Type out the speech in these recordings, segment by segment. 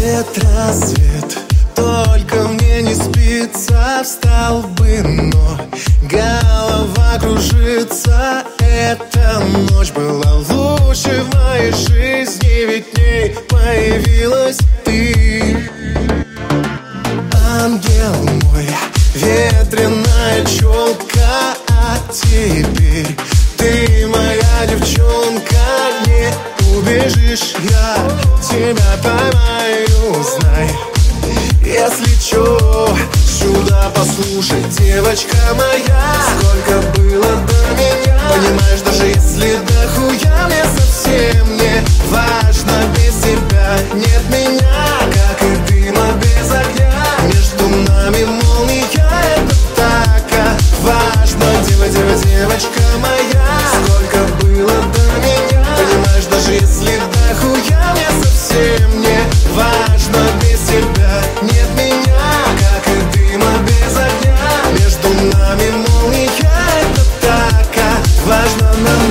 Рассвет, рассвет, только мне не спится. Встал бы, но голова кружится. Эта ночь была лучшей в моей жизни, ведь в ней появилась ты. Ангел мой, ветреная челка, а теперь ты моя девчонка. Не убежишь, я тебя поймаю, знай. Если чё, сюда послушай, девочка моя. Сколько было до меня, понимаешь, даже если дохуя, мне совсем не важно без тебя. Нет меня, как и дыма без огня. Между нами молния, это так важно. Девочка моя. Сколько было до меня, понимаешь, даже если дохуя, мне совсем не важно без тебя. Нет меня, как и дыма без огня. Между нами молния, это так важно.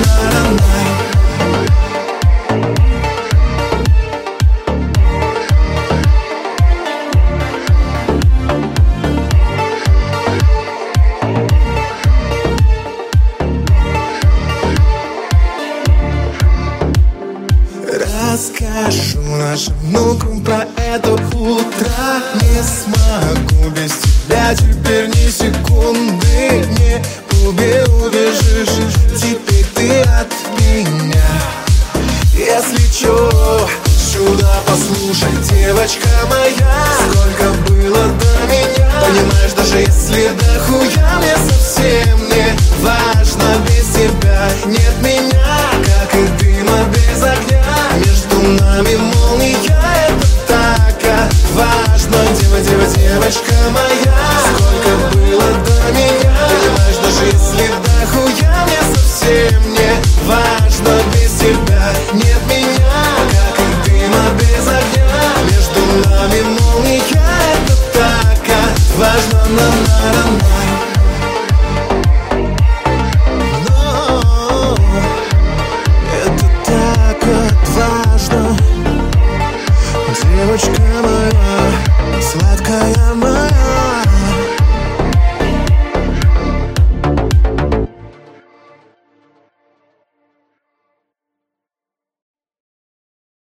Расскажу нашим внукам про это утро. Не смогу без тебя теперь ни секунды. Не убежишь, теперь ты от меня. Если чё, сюда послушай, девочка моя. Сколько было до меня, понимаешь, даже если дохуя, мне совсем не